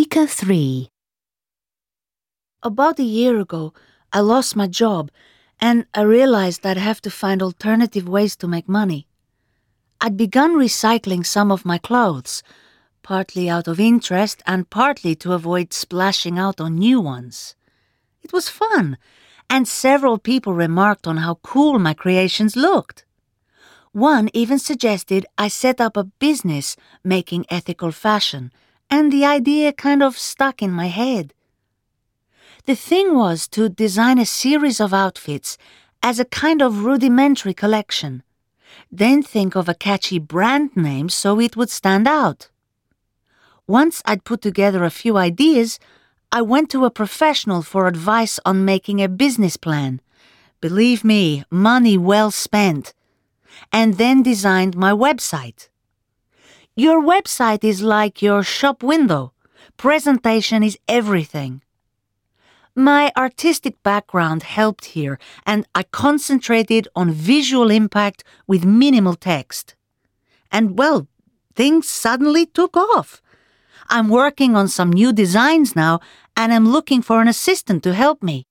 Speaker 3. About a year ago, I lost my job, and I realized I'd have to find alternative ways to make money. I'd begun recycling some of my clothes, partly out of interest and partly to avoid splashing out on new ones. It was fun, and several people remarked on how cool my creations looked. One even suggested I set up a business making ethical fashion, and the idea kind of stuck in my head. The thing was to design a series of outfits as a kind of rudimentary collection, then think of a catchy brand name so it would stand out. Once I'd put together a few ideas, I went to a professional for advice on making a business plan. Believe me, money well spent. And then designed my website. Your website is like your shop window. Presentation is everything. My artistic background helped here, and I concentrated on visual impact with minimal text. And well, things suddenly took off. I'm working on some new designs now, and I'm looking for an assistant to help me.